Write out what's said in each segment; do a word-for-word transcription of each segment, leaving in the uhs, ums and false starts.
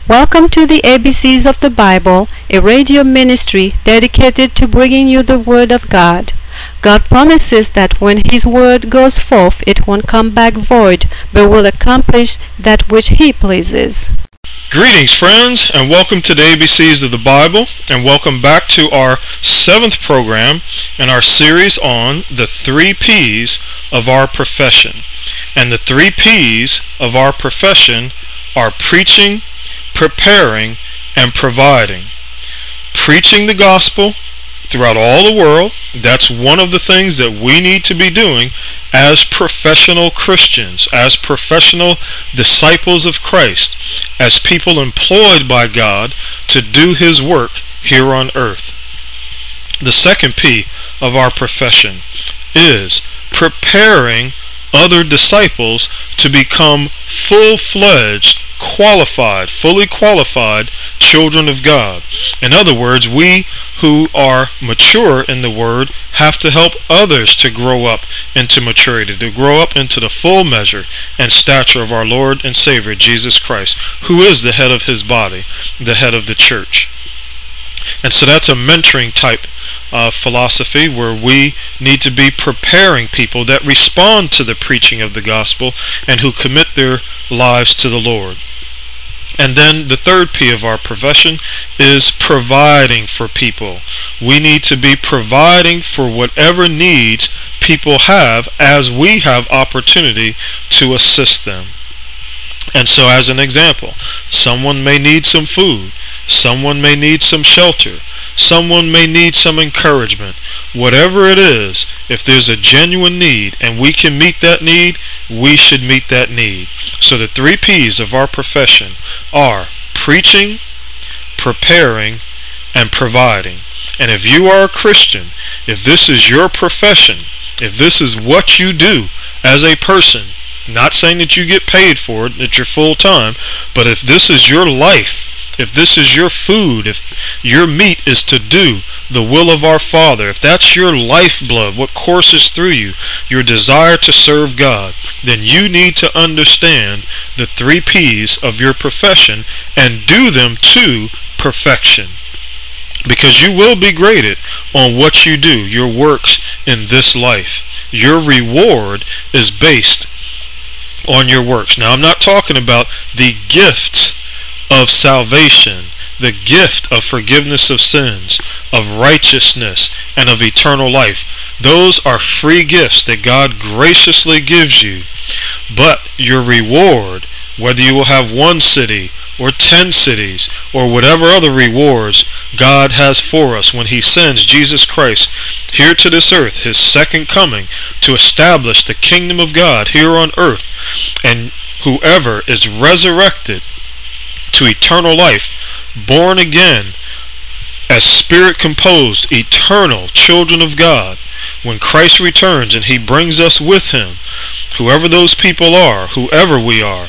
Welcome to the A B Cs of the Bible, a radio ministry dedicated to bringing you the Word of God. God promises that when His Word goes forth, it won't come back void, but will accomplish that which He pleases. Greetings, friends, and welcome to the A B Cs of the Bible, and welcome back to our seventh program in our series on the three P's of our profession. And the three P's of our profession are preaching, preparing, and providing. Preaching the gospel throughout all the world. That's one of the things that we need to be doing as professional Christians, as professional disciples of Christ, as people employed by God to do His work here on earth. The second P of our profession is preparing other disciples to become full-fledged, qualified, fully qualified children of God. In other words, we who are mature in the Word have to help others to grow up into maturity, to grow up into the full measure and stature of our Lord and Savior, Jesus Christ, who is the head of His body, the head of the church. And so that's a mentoring type uh, philosophy where we need to be preparing people that respond to the preaching of the gospel and who commit their lives to the Lord. And then the third P of our profession is providing for people. We need to be providing for whatever needs people have as we have opportunity to assist them. And so as an example, someone may need some food, someone may need some shelter, someone may need some encouragement. Whatever it is, if there's a genuine need and we can meet that need, we should meet that need. So the three P's of our profession are preaching, preparing, and providing. And if you are a Christian, if this is your profession, if this is what you do as a person, not saying that you get paid for it, that you're full-time, but if this is your life, if this is your food, if your meat is to do the will of our Father, if that's your lifeblood, what courses through you, your desire to serve God, then you need to understand the three P's of your profession and do them to perfection. Because you will be graded on what you do, your works in this life. Your reward is based on your works. Now, I'm not talking about the gift of salvation, the gift of forgiveness of sins, of righteousness, and of eternal life. Those are free gifts that God graciously gives you. But your reward, whether you will have one city or ten cities or whatever other rewards God has for us when He sends Jesus Christ here to this earth, His second coming, to establish the kingdom of God here on earth, and whoever is resurrected to eternal life, born again as spirit composed, eternal children of God, when Christ returns and He brings us with Him, whoever those people are, whoever we are,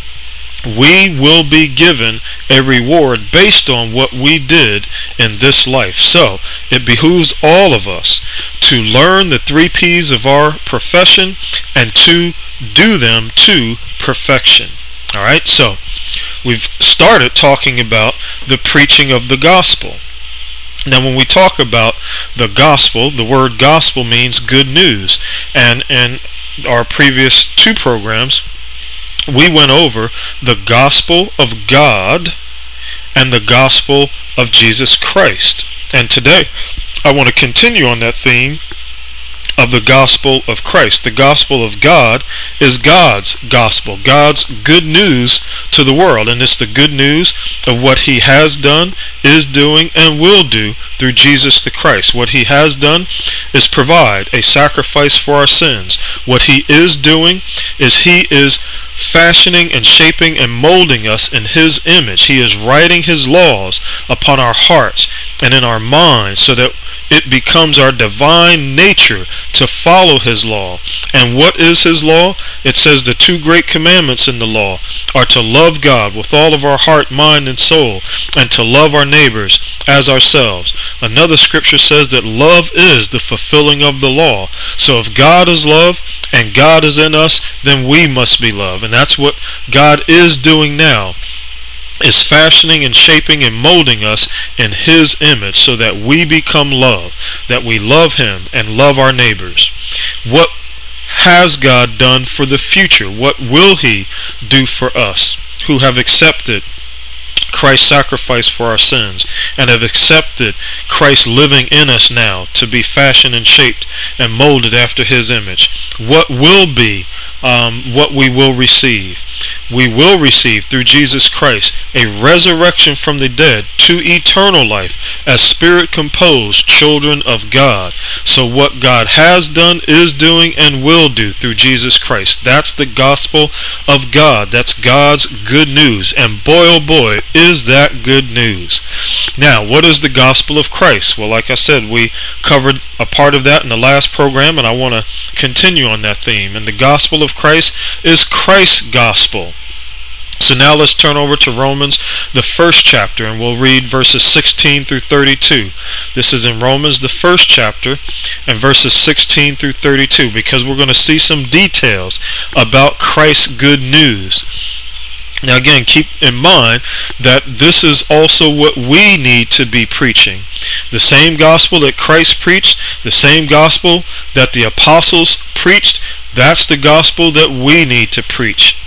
we will be given a reward based on what we did in this life. So it behooves all of us to learn the three P's of our profession and to do them to perfection. Alright, so we've started talking about the preaching of the gospel. Now, when we talk about the gospel, the word gospel means good news. And in our previous two programs, we went over the gospel of God and the gospel of Jesus Christ. And today, I want to continue on that theme of the gospel of Christ. The gospel of God is God's gospel, God's good news to the world. And it's the good news of what He has done, is doing, and will do through Jesus the Christ. What He has done is provide a sacrifice for our sins. What He is doing is He is fashioning and shaping and molding us in His image. He is writing His laws upon our hearts and in our minds so that it becomes our divine nature to follow His law. And what is His law? It says the two great commandments in the law are to love God with all of our heart, mind, and soul, and to love our neighbors as ourselves. Another scripture says that love is the fulfilling of the law. So if God is love and God is in us, then we must be love. And that's what God is doing now. is fashioning and shaping and molding us in His image so that we become love, that we love Him and love our neighbors. What has God done for the future? What will He do for us who have accepted Christ's sacrifice for our sins and have accepted Christ living in us now to be fashioned and shaped and molded after His image? What will be um, what we will receive? We will receive through Jesus Christ a resurrection from the dead to eternal life as spirit composed children of God. So what God has done, is doing, and will do through Jesus Christ, that's the gospel of God. That's God's good news. And boy oh boy, is that good news. Now, what is the gospel of Christ? Well, like I said, we covered a part of that in the last program, and I want to continue on that theme. And the gospel of Christ is Christ's gospel. So now let's turn over to Romans, the first chapter, and we'll read verses sixteen through thirty-two. This is in Romans, the first chapter, and verses sixteen through thirty-two, because we're going to see some details about Christ's good news. Now again, keep in mind that this is also what we need to be preaching. The same gospel that Christ preached, the same gospel that the apostles preached, that's the gospel that we need to preach.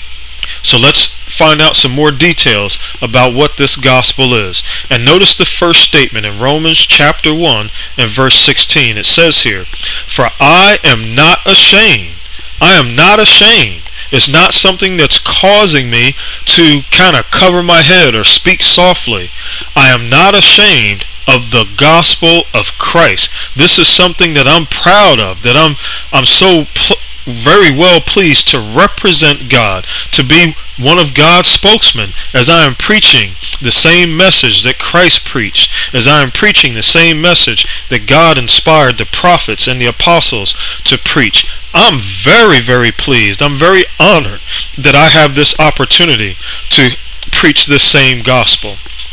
So let's find out some more details about what this gospel is. And notice the first statement in Romans chapter one and verse sixteen. It says here, "For I am not ashamed." I am not ashamed. It's not something that's causing me to kind of cover my head or speak softly. I am not ashamed of the gospel of Christ. This is something that I'm proud of, that I'm I'm so pl- very well pleased to represent God, to be one of God's spokesmen as I am preaching the same message that Christ preached, as I am preaching the same message that God inspired the prophets and the apostles to preach. I'm very, very pleased. I'm very honored that I have this opportunity to preach this same gospel.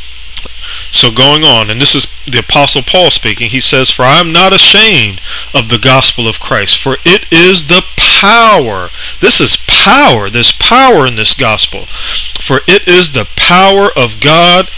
So going on, and this is the Apostle Paul speaking, he says, "For I am not ashamed of the gospel of Christ, for it is the power." This is power. There's power in this gospel. "For it is the power of God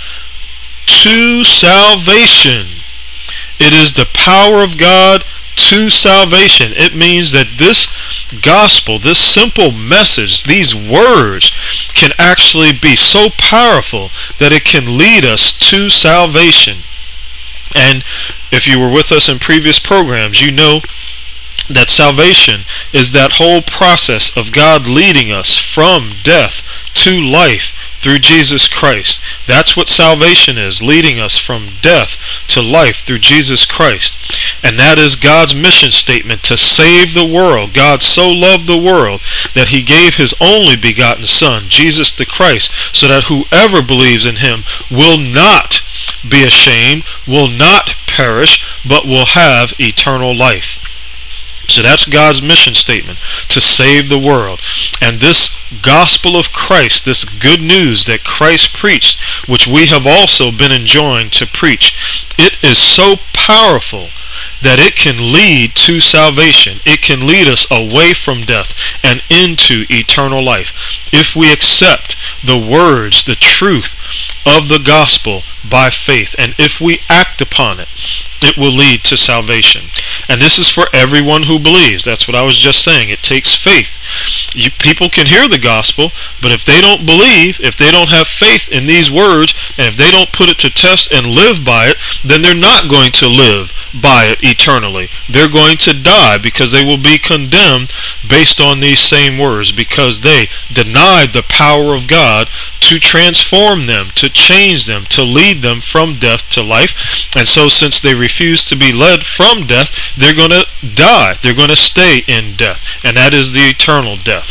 to salvation." It is the power of God to salvation. It means that this gospel, this simple message, these words can actually be so powerful that it can lead us to salvation. And if you were with us in previous programs, you know that salvation is that whole process of God leading us from death to life through Jesus Christ. That's what salvation is, leading us from death to life through Jesus Christ. And that is God's mission statement, to save the world. God so loved the world that He gave His only begotten Son, Jesus the Christ, so that whoever believes in Him will not be ashamed, will not perish, but will have eternal life. So that's God's mission statement, to save the world. And this gospel of Christ, this good news that Christ preached, which we have also been enjoined to preach, it is so powerful that it can lead to salvation. It can lead us away from death and into eternal life if we accept the words, the truth of the gospel by faith, and if we act upon it, it will lead to salvation. And this is for everyone who believes. That's what I was just saying. It takes faith. You, people can hear the gospel, but if they don't believe, if they don't have faith in these words, and if they don't put it to test and live by it, then they're not going to live by it eternally. They're going to die because they will be condemned based on these same words, because they denied the power of God to transform them, to change them, to lead them from death to life. And so since they refuse to be led from death, they're going to die. They're going to stay in death, and that is the eternal death.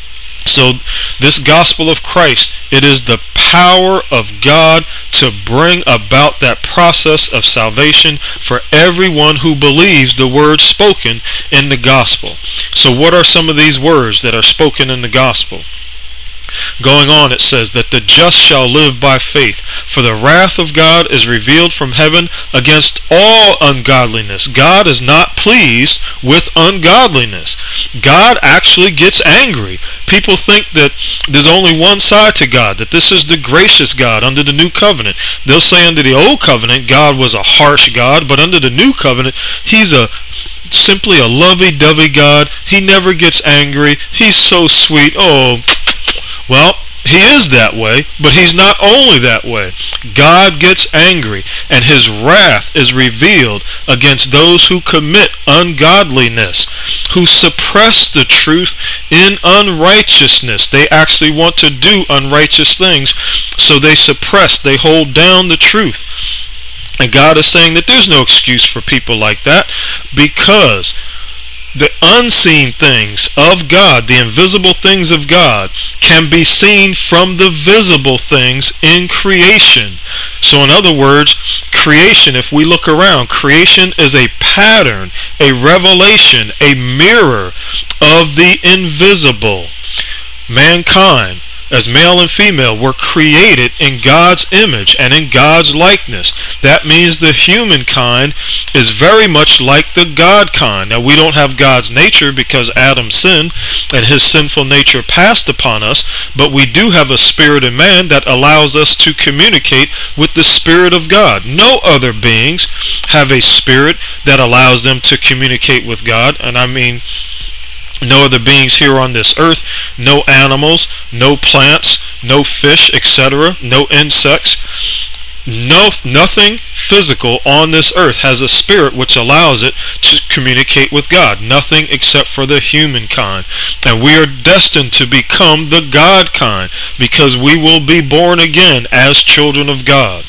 So this gospel of Christ, it is the power of God to bring about that process of salvation for everyone who believes the words spoken in the gospel. So what are some of these words that are spoken in the gospel? Going on, it says that the just shall live by faith, for the wrath of God is revealed from heaven against all ungodliness. God is not pleased with ungodliness. God actually gets angry. People think that there's only one side to God, that this is the gracious God under the new covenant. They'll say under the old covenant, God was a harsh God, but under the new covenant, he's a simply a lovey-dovey God. He never gets angry. He's so sweet. Oh, well, he is that way, but he's not only that way. God gets angry, and his wrath is revealed against those who commit ungodliness, who suppress the truth in unrighteousness. They actually want to do unrighteous things, so they suppress, they hold down the truth. And God is saying that there's no excuse for people like that, because the unseen things of God, the invisible things of God, can be seen from the visible things in creation. So in other words, creation, if we look around, creation is a pattern, a revelation, a mirror of the invisible. Mankind, as male and female, were created in God's image and in God's likeness. That means the humankind is very much like the God kind. Now, we don't have God's nature because Adam sinned and his sinful nature passed upon us, but we do have a spirit in man that allows us to communicate with the Spirit of God. No other beings have a spirit that allows them to communicate with God, and I mean no other beings here on this earth, no animals, no plants, no fish, et cetera, no insects. No, nothing physical on this earth has a spirit which allows it to communicate with God. Nothing except for the humankind. And we are destined to become the God kind, because we will be born again as children of God.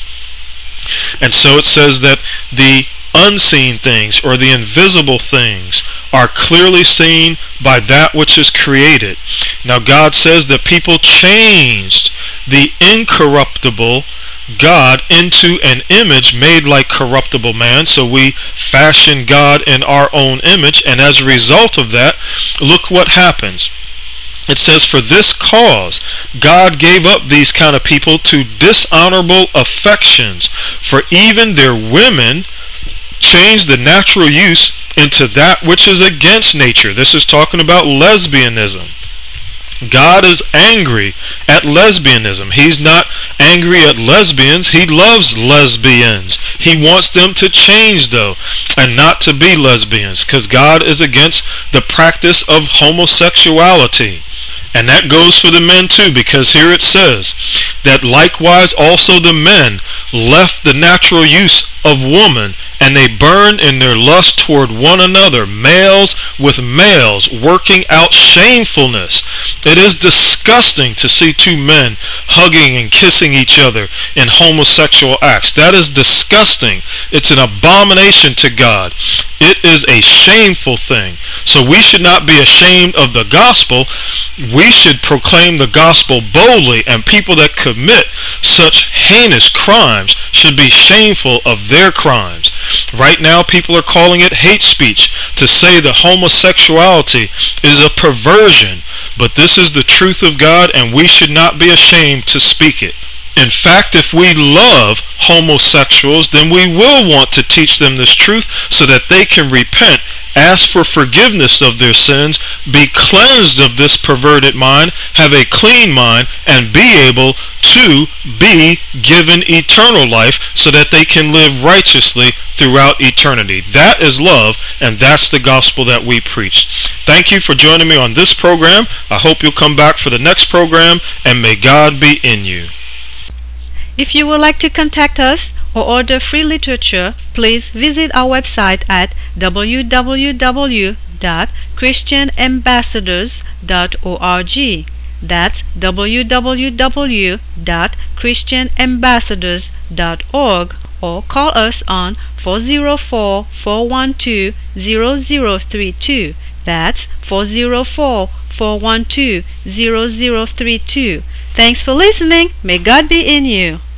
And so it says that the unseen things, or the invisible things, are clearly seen by that which is created. Now God says that people changed the incorruptible God into an image made like corruptible man. So we fashion God in our own image, and as a result of that, look what happens. It says, for this cause God gave up these kind of people to dishonorable affections, for even their women change the natural use into that which is against nature. This is talking about lesbianism. God is angry at lesbianism. He's not angry at lesbians. He loves lesbians. He wants them to change, though, and not to be lesbians, because God is against the practice of homosexuality. And that goes for the men too, because here it says that likewise also the men left the natural use of woman, and they burned in their lust toward one another, males with males, working out shamefulness. It is disgusting to see two men hugging and kissing each other in homosexual acts. That is disgusting. It's an abomination to God. It is a shameful thing. So we should not be ashamed of the gospel. We should proclaim the gospel boldly, and people that commit such heinous crimes should be shameful of their crimes. Right now, people are calling it hate speech to say that homosexuality is a perversion, but this is the truth of God, and we should not be ashamed to speak it. In fact, if we love homosexuals, then we will want to teach them this truth so that they can repent, ask for forgiveness of their sins, be cleansed of this perverted mind, have a clean mind, and be able to be given eternal life so that they can live righteously throughout eternity. That is love, and that's the gospel that we preach. Thank you for joining me on this program. I hope you'll come back for the next program, and may God be in you. If you would like to contact us or order free literature, please visit our website at w w w dot christian ambassadors dot org. That's w w w dot christian ambassadors dot org, or call us on four oh four, four one two, zero zero three two. That's four oh four, four one two, zero zero three two. Thanks for listening. May God be in you.